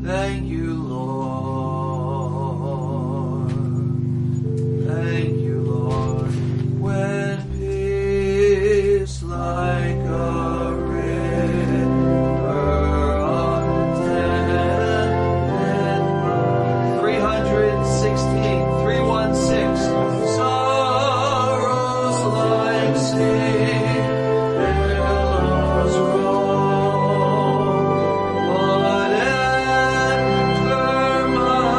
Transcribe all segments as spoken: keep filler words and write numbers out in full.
Thank you, Lord. Thank you, Lord. When peace like a river attended my three sixteen, three one six. Sorrows like sea billows roll, but enter my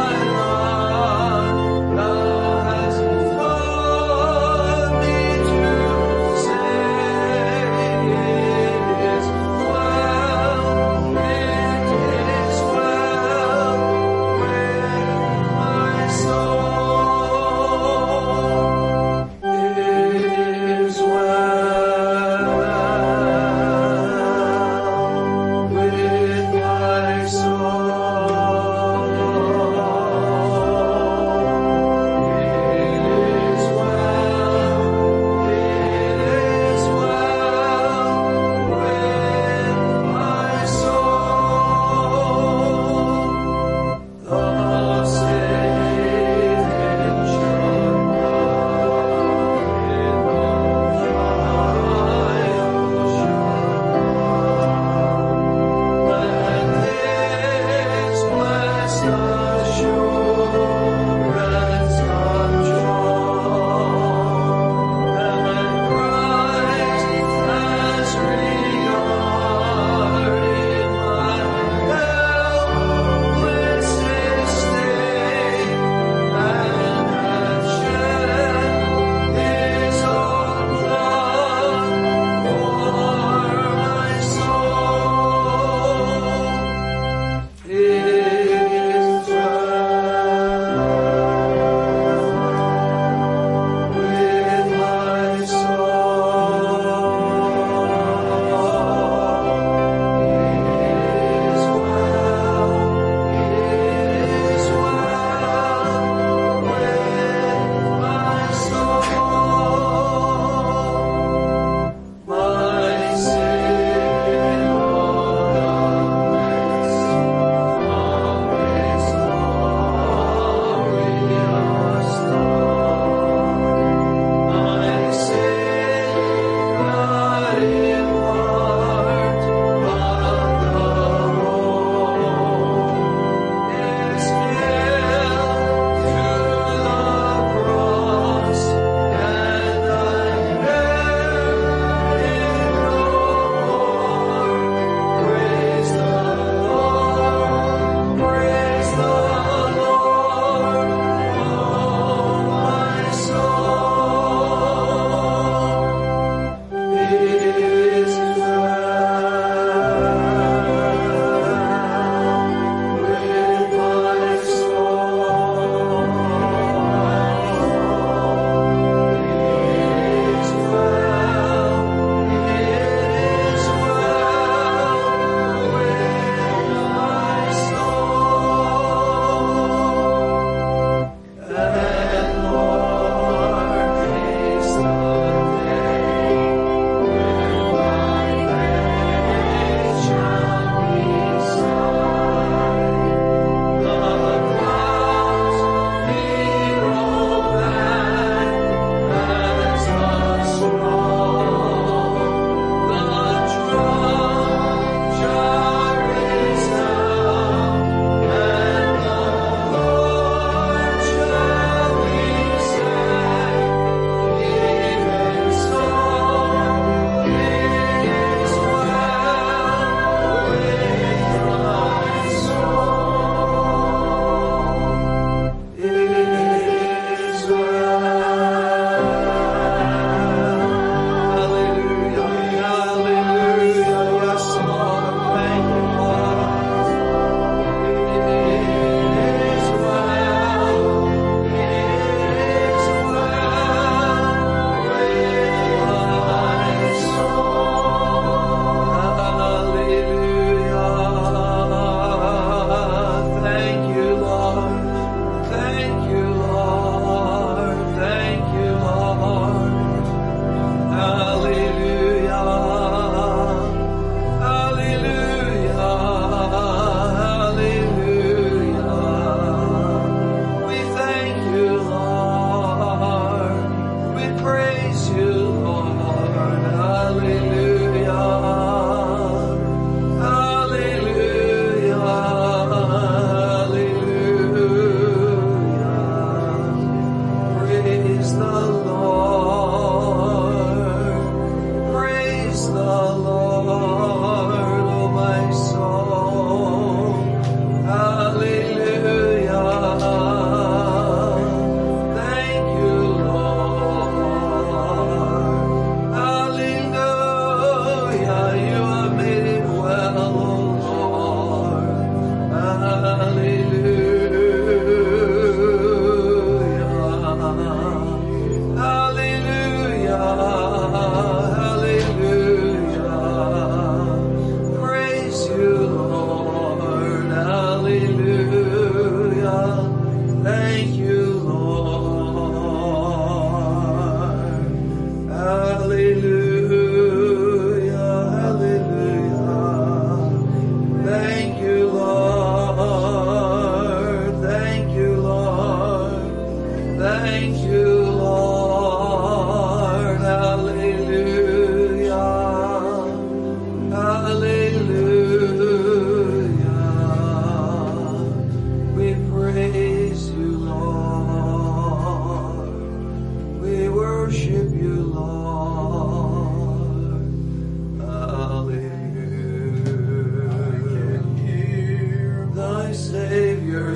Savior,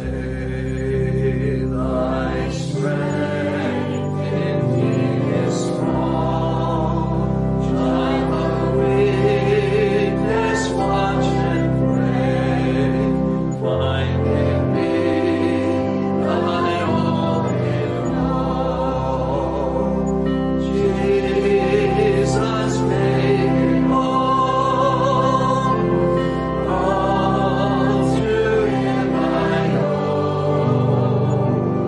say thy strength indeed is strong. Shine the weakness, watch and pray. Find in me thy all in all. Jesus, make it all. All through him I owe.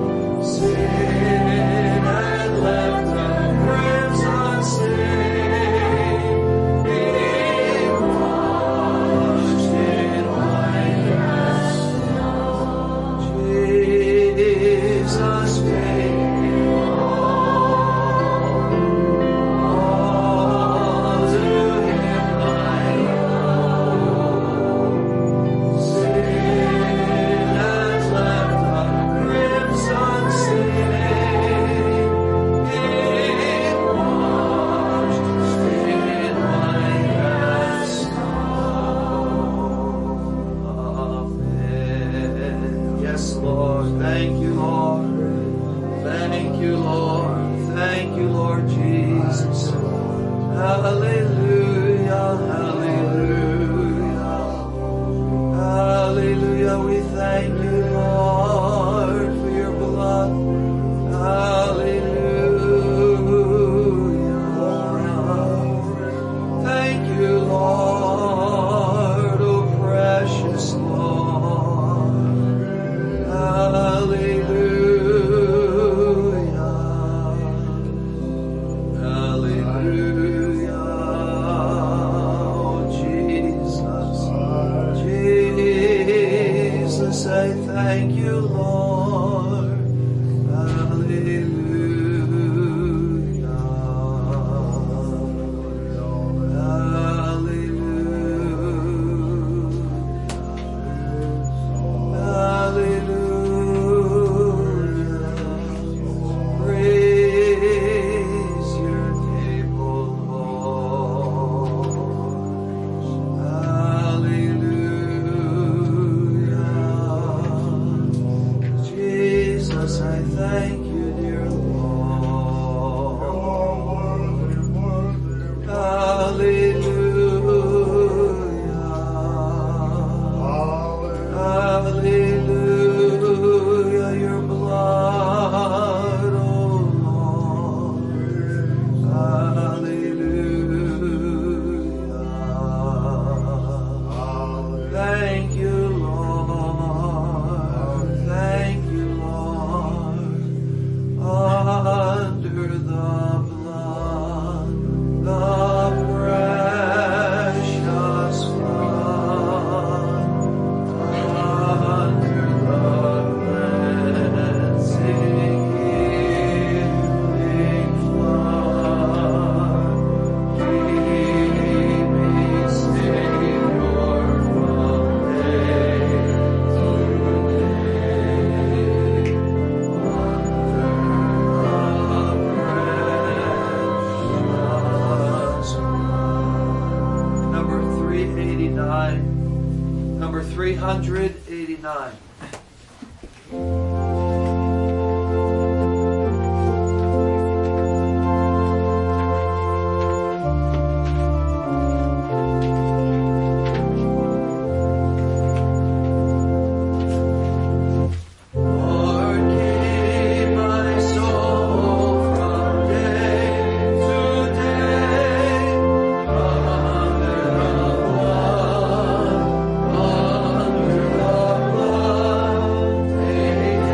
Sin had left a crimson stain. Being washed in white as snow. Jesus, make it all. All to him I owe. Sin has left a crimson stain. It washed in white as snow. Amen. Yes, Lord. Thank you, Lord. Thank you, Lord. Thank you, Lord Jesus. Hallelujah. Hallelujah. Hallelujah. We thank you, Lord, for your blood. Hallelujah. Thank you, Lord, oh precious Lord. Hallelujah. Hallelujah. Oh, Jesus. Jesus, I thank you, Lord. Hallelujah. Hallelujah. Praise your name, O Lord. Hallelujah. Jesus, I thank you, dear Lord. Hallelujah. Hallelujah. Your blood, oh Lord. Hallelujah. Thank you, Lord. Thank you, Lord. Under the blood, the precious blood, under the cleansing, healing flood, keep me Savior from day to day. Number three eighty-nine. Number three eighty-nine. Lord, keep my soul from day to day under the blood, under the blood. Take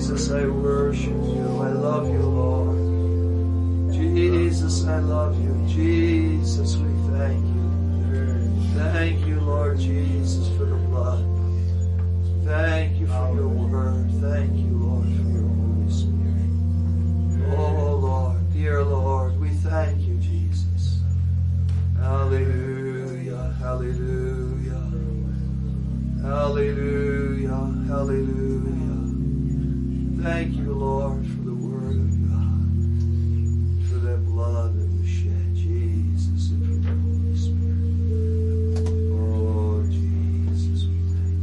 Jesus, I worship you. I love you, Lord. Jesus, I love you. Jesus, we thank you. Thank you, Lord Jesus, for the blood. Thank you for your word. Thank you, Lord, for your Holy Spirit. Oh, Lord, dear Lord, we thank you, Jesus. Hallelujah, hallelujah, hallelujah, hallelujah. Thank you, Lord, for the word of God, for that blood that was shed, Jesus, and for the Holy Spirit. Oh, Jesus, we thank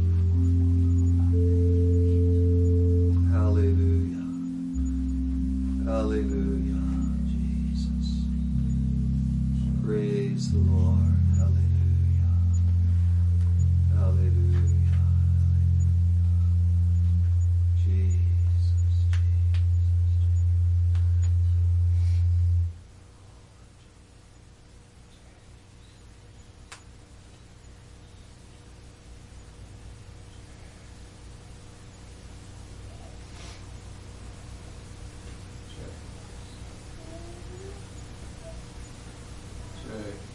you. Hallelujah. Hallelujah, Jesus. Praise the Lord. Hallelujah. Hallelujah. Jesus. Check.